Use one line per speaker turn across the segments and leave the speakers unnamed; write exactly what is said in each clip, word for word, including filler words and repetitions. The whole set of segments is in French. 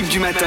du matin,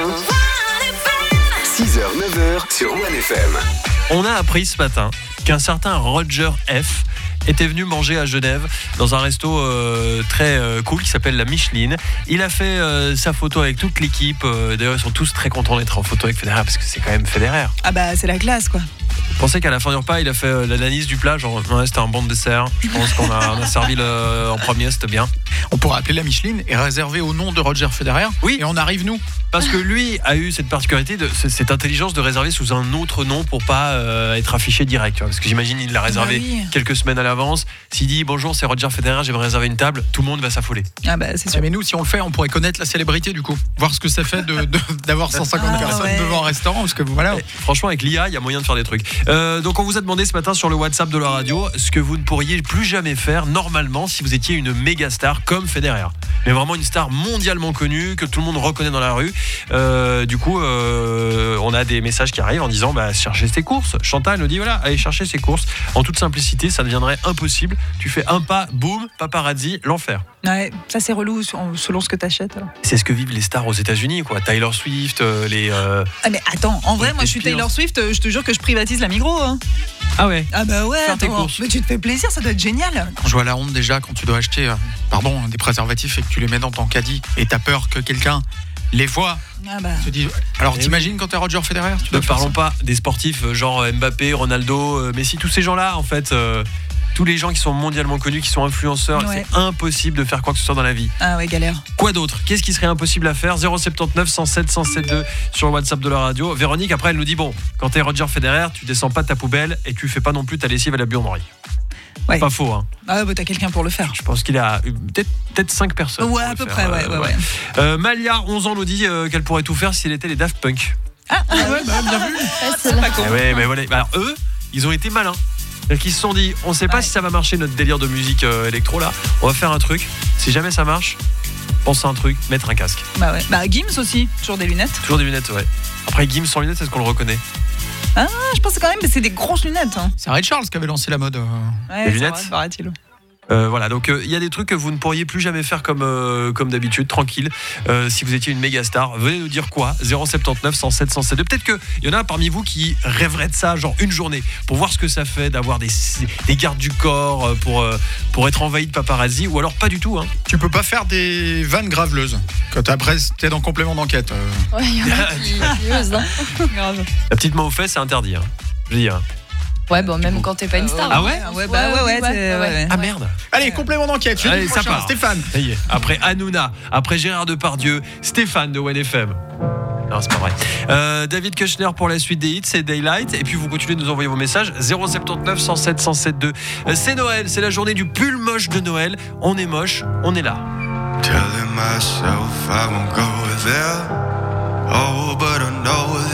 six heures neuf heures sur One F M.
On a appris ce matin qu'un certain Roger F était venu manger à Genève dans un resto euh, très euh, cool qui s'appelle la Micheline. Il a fait euh, sa photo avec toute l'équipe. Euh, d'ailleurs, ils sont tous très contents d'être en photo avec Federer parce que c'est quand même Federer.
Ah bah c'est la classe quoi.
Vous pensez qu'à la fin du repas, il a fait euh, l'analyse du plat, genre ouais, c'était un bon dessert. Je pense qu'on a, on a servi le, en premier, c'était bien.
On pourrait appeler la Micheline et réserver au nom de Roger Federer.
Oui.
Et on arrive nous.
Parce que lui a eu cette particularité, de, cette intelligence de réserver sous un autre nom pour pas euh, être affiché direct. Tu vois, parce que j'imagine il l'a réservé
bah oui.
quelques semaines à l'avance. S'il dit bonjour, c'est Roger Federer, j'aimerais réserver une table, tout le monde va s'affoler.
Ah bah c'est sûr.
Mais nous, si on le fait, on pourrait connaître la célébrité du coup. Voir ce que ça fait de, de, d'avoir cent cinquante
Ah,
personnes
ouais.
devant un restaurant. Parce que voilà.
Et franchement, avec l'I A, il y a moyen de faire des trucs. Euh, donc on vous a demandé ce matin sur le WhatsApp de la radio ce que vous ne pourriez plus jamais faire normalement si vous étiez une méga star comme Federer. Mais vraiment une star mondialement connue, que tout le monde reconnaît dans la rue. Euh, du coup, euh, on a des messages qui arrivent en disant bah, cherchez ses courses. Chantal nous dit voilà, allez chercher ses courses. En toute simplicité, ça deviendrait impossible. Tu fais un pas, boum, paparazzi, l'enfer.
Ouais, ça c'est relou selon ce que t'achètes. Alors.
C'est ce que vivent les stars aux États-Unis, quoi. Taylor Swift, euh, les. Euh...
Ah mais attends, en vrai,
les
moi je suis
pires.
Taylor Swift, je te jure que je privatise la Migros. Hein.
Ah ouais.
Ah bah ouais,
Faire tes
attends,
courses.
mais tu te fais plaisir, ça doit être génial.
Quand je vois la honte déjà quand tu dois acheter euh, pardon, des préservatifs et que tu les mets dans ton caddie et t'as peur que quelqu'un les voit.
Ah bah.
Se dit, alors
Et
t'imagines quand t'es Roger Federer tu
Ne
dois faire
parlons
ça.
pas des sportifs euh, genre Mbappé, Ronaldo, euh, Messi, tous ces gens-là en fait. Euh, tous les gens qui sont mondialement connus, qui sont influenceurs,
Ouais.
c'est impossible de faire quoi que ce soit dans la vie.
Ah ouais, galère.
Quoi d'autre ? Qu'est-ce qui serait impossible à faire ? zéro sept neuf, cent sept, cent sept deux sur le WhatsApp de la radio. Véronique, après, elle nous dit bon, quand t'es Roger Federer, tu descends pas de ta poubelle et tu fais pas non plus ta lessive à la buanderie.
Ouais.
Pas faux, hein.
Ah ouais, bah t'as quelqu'un pour le faire.
Je pense qu'il a euh, peut-être peut-être cinq personnes.
Ouais,
pour
à
le
peu
faire.
près, ouais, ouais, ouais.
Euh, Malia, onze ans, nous dit euh, qu'elle pourrait tout faire si elle était les Daft Punk.
Ah, ah ouais, bah bien vu. C'est pas con.
Eh ouais, mais voilà. Alors eux, ils ont été malins. C'est-à-dire qu'ils se sont dit, on sait pas
Ouais.
si ça va marcher notre délire de musique euh, électro là. On va faire un truc. Si jamais ça marche, pense à un truc, mettre un casque.
Bah ouais. Bah Gims aussi, toujours des lunettes.
Toujours des lunettes, ouais. Après Gims sans lunettes, est-ce qu'on le reconnaît ?
Ah, je pense quand même que c'est des grosses lunettes. Hein.
C'est Ray Charles qui avait lancé la mode. euh.
Ouais,
Les
c'est
lunettes
vrai, paraît-il.
Euh, voilà, donc il euh, y a des trucs que vous ne pourriez plus jamais faire comme, euh, comme d'habitude, tranquille. Euh, si vous étiez une méga star, venez nous dire quoi ? zéro sept neuf, cent sept, cent sept deux. Peut-être qu'il y en a parmi vous qui rêveraient de ça, genre une journée, pour voir ce que ça fait d'avoir des, des gardes du corps, euh, pour, euh, pour être envahi de paparazzi, ou alors pas du tout. Hein.
Tu peux pas faire des vannes graveleuses. Quand après t'es dans complément d'enquête. euh.
Ouais, il y en a qui, qui osent, hein.
Grave.
La petite main aux fesses, c'est interdit. Hein. Je veux dire.
Ouais, bon, même quand t'es pas une star.
Ah ouais
Ouais, bah ouais, ouais, c'est- ouais, ouais.
Ah merde.
Allez, complément d'enquête. Jeudi
Allez, ça
prochain,
part.
Stéphane.
Ça y est. Après Hanouna, après Gérard Depardieu, Stéphane de One F M. Non, c'est pas vrai. Euh, David Kushner pour la suite des hits, c'est Daylight. Et puis vous continuez de nous envoyer vos messages. zéro sept neuf, cent sept, cent sept deux. Euh, c'est Noël, c'est la journée du pull moche de Noël. On est moche, on est là.
Telling myself I won't go there. Oh, but I